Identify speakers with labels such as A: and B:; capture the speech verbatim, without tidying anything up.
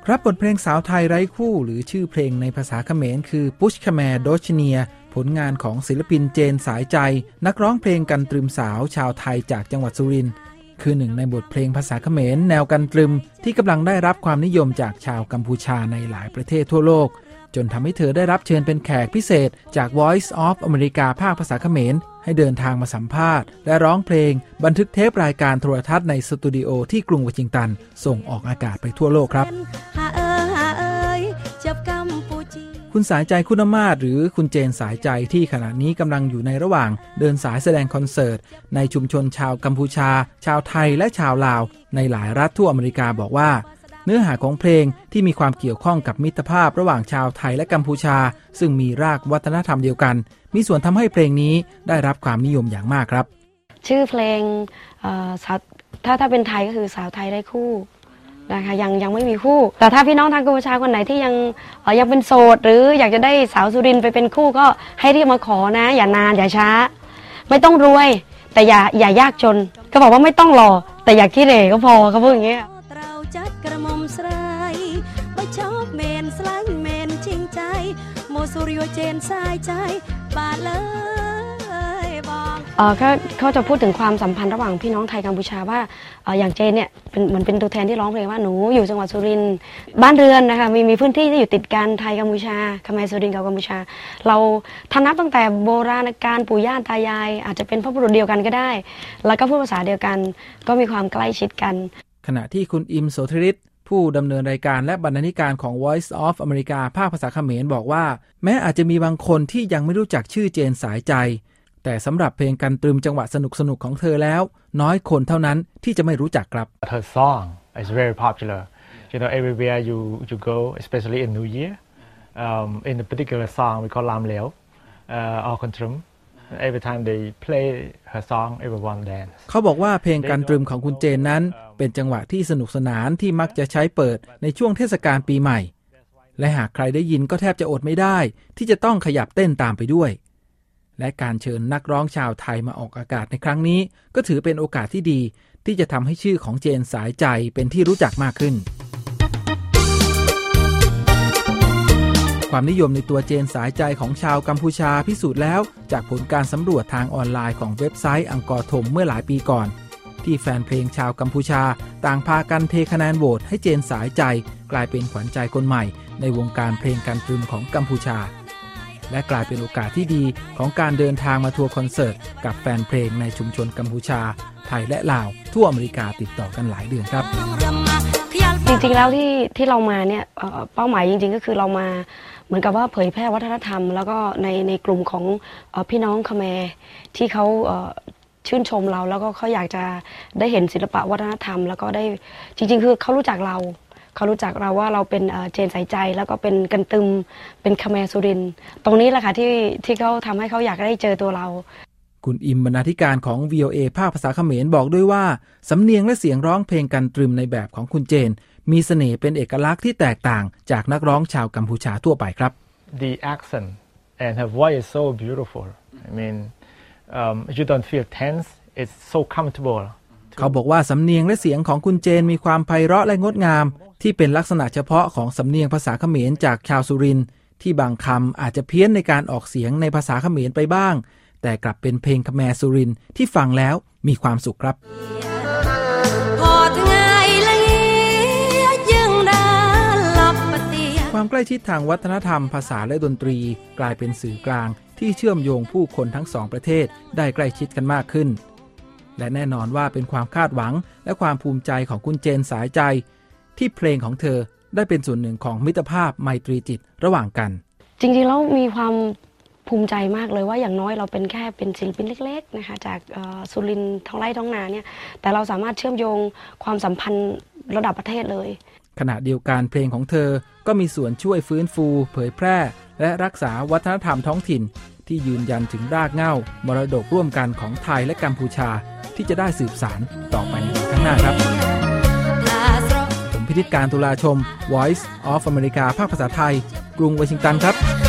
A: รับบทเพลงสาวไทยไร้คู่หรือชื่อเพลงในภาษาเขมรคือปุชคแมโดชเนียผลงานของศิลปินเจนสายใจนักร้องเพลงกันตรึมสาวชาวไทยจากจังหวัดสุรินทร์คือหนึ่งในบทเพลงภาษาเขมรแนวกันตรึมที่กำลังได้รับความนิยมจากชาวกัมพูชาในหลายประเทศทั่วโลกจนทำให้เธอได้รับเชิญเป็นแขกพิเศษจาก Voice of America ภาคภาษาเขมรให้เดินทางมาสัมภาษณ์และร้องเพลงบันทึกเทปรายการโทรทัศน์ในสตูดิโอที่กรุงวอชิงตันส่งออกอากาศไปทั่วโลกครับคุณสายใจคุณมาศหรือคุณเจนสายใจที่ขณะนี้กำลังอยู่ในระหว่างเดินสายแสดงคอนเสิร์ตในชุมชนชาวกัมพูชาชาวไทยและชาวลาวในหลายรัฐทั่วอเมริกาบอกว่าเนื้อหาของเพลงที่มีความเกี่ยวข้องกับมิตรภาพระหว่างชาวไทยและกัมพูชาซึ่งมีรากวัฒนธรรมเดียวกันมีส่วนทำให้เพลงนี้ได้รับความนิยมอย่างมากครับ
B: ชื่อเพลงถ้าถ้าเป็นไทยก็คือสาวไทยได้คู่นะคะยังยังไม่มีคู่แต่ถ้าพี่น้องทางกัมพูชาคนไหนที่ยังยังเป็นโสดหรืออยากจะได้สาวสุรินทร์ไปเป็นคู่ก็ให้รีบมาขอนะอย่านานอย่าช้าไม่ต้องรวยแต่อย่าอย่ายากจนก็บอกว่าไม่ต้องหล่อแต่อย่าขี้เหร่ก็พอเขาพูดอย่างเงี้ยจัดกระหม่อมสลายบ่ชอบเมนสลายเมนชิงใจโมสุริโยเจนสายใจบาดเลยบอกเออเขาเขาจะพูดถึงความสัมพันธ์ระหว่างพี่น้องไทยกัมพูชาว่าเอออย่างเจนเนี่ยเป็นเหมือนเป็นตัวแทนที่ร้องเพลงว่าหนูอยู่จังหวัดสุรินทร์บ้านเรือนนะคะมีมีพื้นที่ที่อยู่ติดกันไทยกัมพูชาคาแมสุรินทร์กับกัมพูชาเราทำนับตั้งแต่โบราณกาลปู่ย่าตายายอาจจะเป็นพ่อบุรุษเดียวกันก็ได้แล้วก็พูดภาษาเดียวกันก็มีความใกล้ชิดกัน
A: ขณะที่คุณอิมโสธิริศผู้ดำเนินรายการและบรรณาธิการของ Voice of America ภาคภาษาเขมรบอกว่าแม้อาจจะมีบางคนที่ยังไม่รู้จักชื่อเจนสายใจแต่สำหรับเพลงกันตรึมจังหวะสนุกๆของเธอแล้วน้อยคนเท่านั้นที่จะไม่รู้จักครับ
C: Her song is very popular. You know, everywhere you you go, especially in New Year, um, in a particular song we call Lam Leo, uh, or Kantrum.Every time they play her song, everyone dance.
A: เขาบอกว่าเพลงกันตรึมของคุณเจนนั้นเป็นจังหวะที่สนุกสนานที่มักจะใช้เปิดในช่วงเทศกาลปีใหม่และหากใครได้ยินก็แทบจะอดไม่ได้ที่จะต้องขยับเต้นตามไปด้วยและการเชิญนักร้องชาวไทยมาออกอากาศในครั้งนี้ก็ถือเป็นโอกาสที่ดีที่จะทำให้ชื่อของเจนสายใจเป็นที่รู้จักมากขึ้นความนิยมในตัวเจนสายใจของชาวกัมพูชาพิสูจน์แล้วจากผลการสำรวจทางออนไลน์ของเว็บไซต์อังกอร์ทมเมื่อหลายปีก่อนที่แฟนเพลงชาวกัมพูชาต่างพากันเทคะแนนโหวตให้เจนสายใจกลายเป็นขวัญใจคนใหม่ในวงการเพลงกันตรึมของกัมพูชาและกลายเป็นโอกาสที่ดีของการเดินทางมาทัวร์คอนเสิร์ตกับแฟนเพลงในชุมชนกัมพูชาไทยและลาวทั่วอเมริกาติดต่อกันหลายเดือนครับ
B: จริงๆแล้วที่ที่เรามาเนี่ยเป้าหมายจริงๆก็คือเรามาเหมือนกับว่าเผยแพร่วัฒนธรรมแล้วก็ในในกลุ่มของพี่น้องคาแมที่เขาชื่นชมเราแล้วก็เขาอยากจะได้เห็นศิลปะวัฒนธรรมแล้วก็ได้จริงๆคือเขารู้จักเราเขารู้จักเราว่าเราเป็นเจนสายใจแล้วก็เป็นกันตึมเป็นคาแมสุรินทร์ตรงนี้แหละค่ะที่ที่เขาทำให้เขาอยากได้เจอตัวเรา
A: คุณอิมบรรณาธิการของ วี โอ เอ ภาคภาษาเขมรบอกด้วยว่าสำเนียงและเสียงร้องเพลงกันตรึมในแบบของคุณเจนมีเสน่ห์เป็นเอกลักษณ์ที่แตกต่างจากนักร้องชาวกัมพูชาทั่วไปครับ
C: The accent and her voice is so beautiful. I mean, um, you don't feel tense. It's so comfortable.
A: เขาบอกว่าสำเนียงและเสียงของคุณเจนมีความไพเราะและงดงามที่เป็นลักษณะเฉพาะของสำเนียงภาษาเขมรจากชาวสุรินทร์ที่บางคำอาจจะเพี้ยนในการออกเสียงในภาษาเขมรไปบ้างแต่กลับเป็นเพลงคแมสุรินทร์ที่ฟังแล้วมีความสุขครับความใกล้ชิดทางวัฒนธรรมภาษาและดนตรีกลายเป็นสื่อกลางที่เชื่อมโยงผู้คนทั้งสองประเทศได้ใกล้ชิดกันมากขึ้นและแน่นอนว่าเป็นความคาดหวังและความภูมิใจของคุณเจนสายใจที่เพลงของเธอได้เป็นส่วนหนึ่งของมิตรภาพไมตรีจิตระหว่างกัน
B: จริงๆแล้วมีความภูมิใจมากเลยว่าอย่างน้อยเราเป็นแค่เป็นศิลปินเล็กๆนะคะจากสุรินทร์ท้องไร่ท้องนาเนี่ยแต่เราสามารถเชื่อมโยงความสัมพันธ์ระดับประเทศเลย
A: ขณะเดียวกันเพลงของเธอก็มีส่วนช่วยฟื้นฟูเผยแพร่และรักษาวัฒนธรรมท้องถิ่นที่ยืนยันถึงรากเหง้ามรดกร่วมกันของไทยและกัมพูชาที่จะได้สืบสานต่อไปในข้างหน้าครับผมพิธิตการตุลาชม Voice of America ภาคภาษาไทยกรุงวอชิงตันครับ